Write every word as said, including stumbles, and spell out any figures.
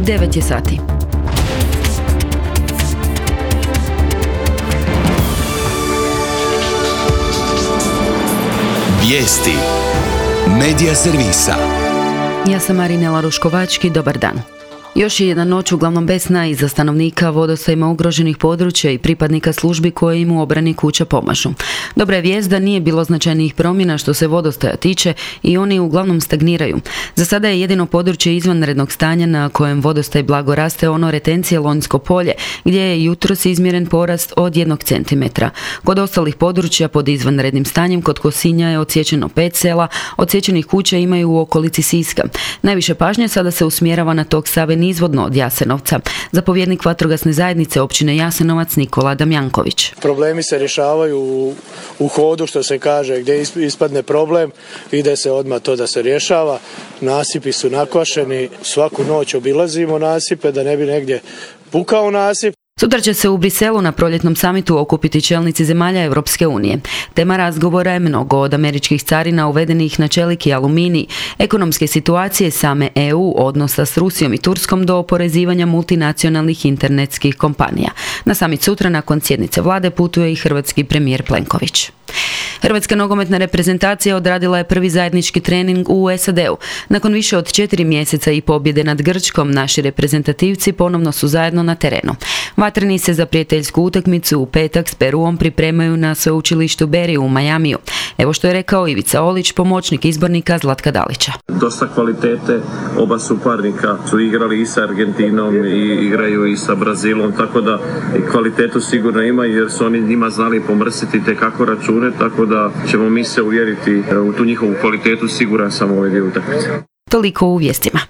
devet je sati. Vijesti Medija servisa. Ja sam Marinela Ruškovački, dobar dan. Još je jedna noć uglavnom bez sna i za stanovnika vodostajima ugroženih područja i pripadnika službi koje im u obrani kuća pomažu. Dobra je vijest da nije bilo značajnijih promjena što se vodostaja tiče i oni uglavnom stagniraju. Za sada je jedino područje izvanrednog stanja na kojem vodostaj blago raste ono retencije Lonjsko polje, gdje je jutros izmjeren porast od jednog centimetra. Kod ostalih područja pod izvanrednim stanjem kod Kosinja je odsječeno pet sela, odsječenih kuća imaju u okolici Siska. Najviše pažnje sada se usmjerava na tok Save izvodno od Jasenovca. Zapovjednik vatrogasne zajednice općine Jasenovac Nikola Damjanković. Problemi se rješavaju u, u hodu, što se kaže, gdje ispadne problem, ide se odmah to da se rješava. Nasipi su nakvašeni, svaku noć obilazimo nasipe da ne bi negdje pukao nasip. Sutra će se u Briselu na proljetnom samitu okupiti čelnici zemalja Europske unije. Tema razgovora je mnogo od američkih carina uvedenih na čelik i aluminij, ekonomske situacije same E U, odnosa s Rusijom i Turskom do oporezivanja multinacionalnih internetskih kompanija. Na samit sutra nakon sjednice vlade putuje i hrvatski premijer Plenković. Hrvatska nogometna reprezentacija odradila je prvi zajednički trening u S A D-u. Nakon više od četiri mjeseca i pobjede nad Grčkom, naši reprezentativci ponovno su zajedno na terenu. Vatreni se za prijateljsku utakmicu u petak s Peruom pripremaju na sveučilištu Berry u Majamiju. Evo što je rekao Ivica Olić, pomoćnik izbornika Zlatka Dalića. Dosta kvalitete, oba suparnika su igrali i sa Argentinom i igraju i sa Brazilom, tako da i kvalitetu sigurno ima jer su oni njima znali pomrsiti te kako račune, tako da ćemo mi se uvjeriti u tu njihovu kvalitetu, siguran sam ove dvije utakmice. Toliko u vijestima.